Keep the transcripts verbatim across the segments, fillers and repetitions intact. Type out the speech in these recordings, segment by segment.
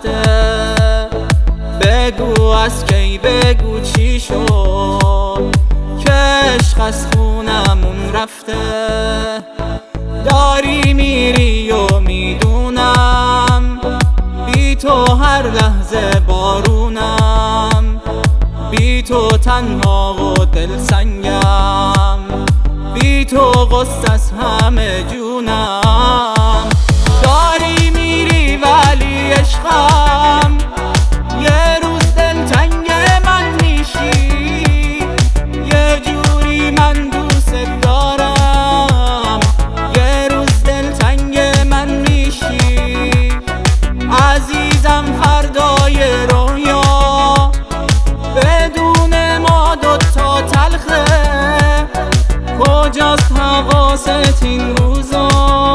سخته. بگو از کی، بگو چی شد که عشق از خونمون رفته. داری میری و میدونم بی تو هر لحظه بارونم، بی تو تنها و دل سنگم، بی تو غصه از همه جونم. داری میری ولی عشقم یه روز دلتنگ من میشی، یه جوری من دوست دارم یه روز دلتنگ من میشی. عزیزم فردای رویا بدون ما دوتا تلخه، کجاست حواست این روزا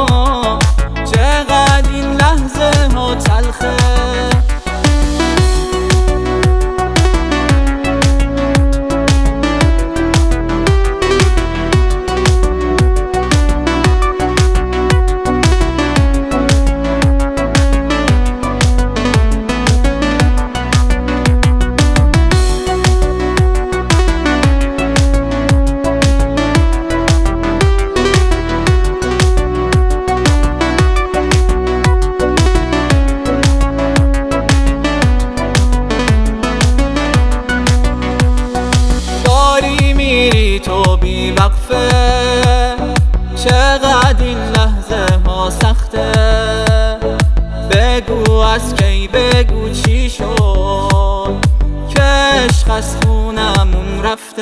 چقدر این لحظه ها تلخه. تو بی وقفه چقدر این لحظه ها سخته. بگو از کی، بگو چی شد که عشق از خونمون رفته.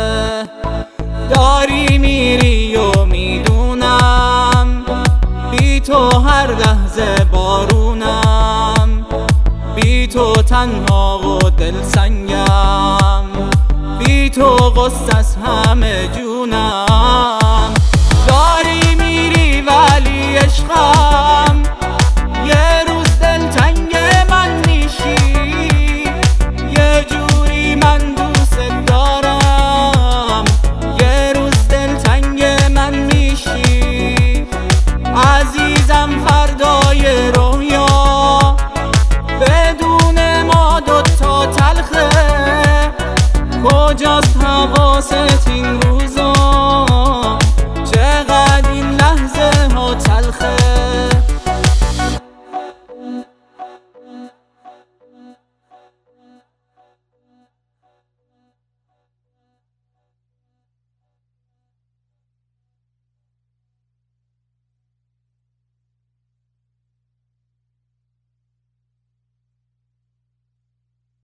داری میری و میدونم بی تو هر لحظه بارونم، بی تو تنها و دل سنگم، بی تو غصه از همه جونم. داری میری ولی عشقم یه روز دلتنگ من میشی، یه جوری من دوست دارم یه روز دلتنگ من میشی. عزیزم فردای رویا بدون ما دوتا تلخه، کجاست حواست این روزا چقدر این لحظه ها تلخه.